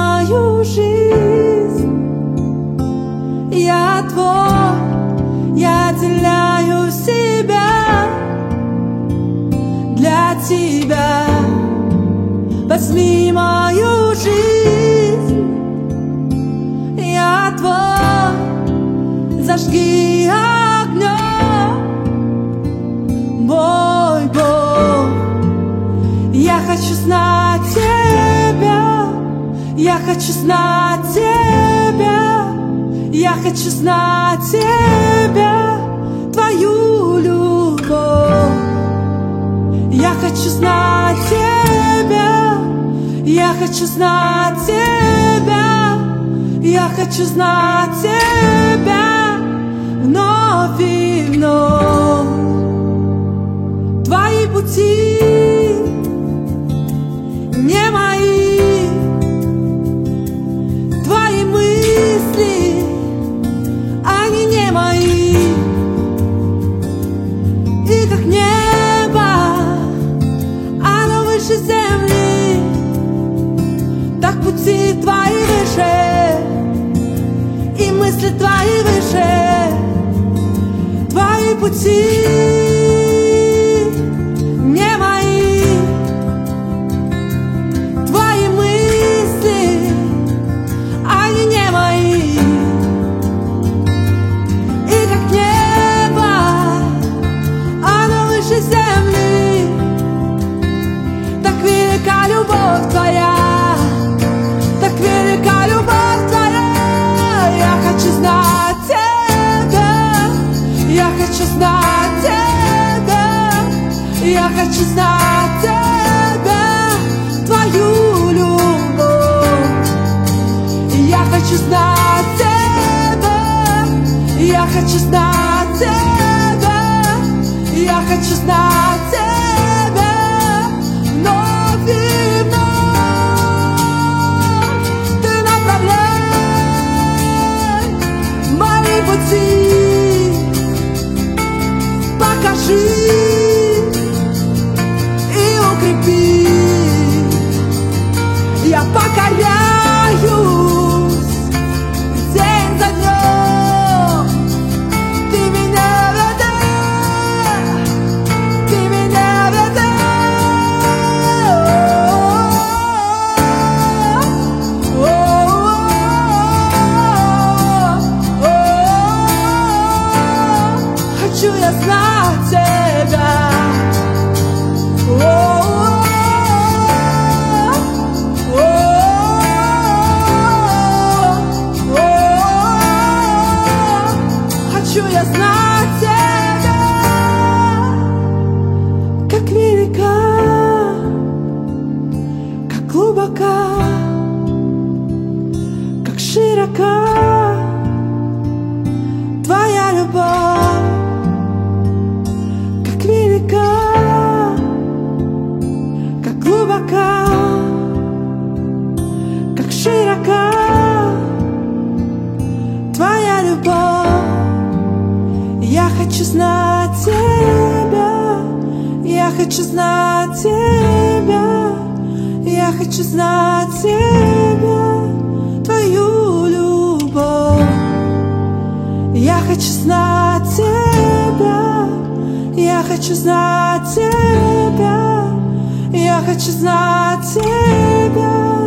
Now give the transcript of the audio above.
мою жизнь. Я твой, я теряю себя для тебя. Возьми мою жизнь, я твой, зажги огнем, мой Бог. Я хочу знать тебя, я хочу знать тебя, я хочу знать тебя, твою любовь. Я хочу знать тебя, я хочу знать тебя, я хочу знать тебя вновь и вновь. Твои пути не мои, твои мысли, они не мои. И как небо, оно выше земли, так пути твои выше, и мысли твои выше. Твои пути не мои, твои мысли, они не мои. И как небо, оно выше земли, так велика любовь твоя, так велика любовь твоя. Я хочу знать тебя, я хочу знать тебя, я хочу знать тебя, твою любовь. Я хочу знать тебя, я хочу знать тебя, я хочу знать тебя вновь и вновь. Ты направляй мои пути, покажи и укрепи. Я покоряюсь день за днем. Ты меня ведешь, ты меня ведешь. Хочу я знать тебя. Хочу я знать тебя, как велика, как глубока, как широка твоя любовь, как велика, как глубока, как широка твоя любовь. Я хочу знать тебя, я хочу знать тебя, я хочу знать тебя, твою любовь. Я хочу знать тебя, я хочу знать тебя, я хочу знать тебя.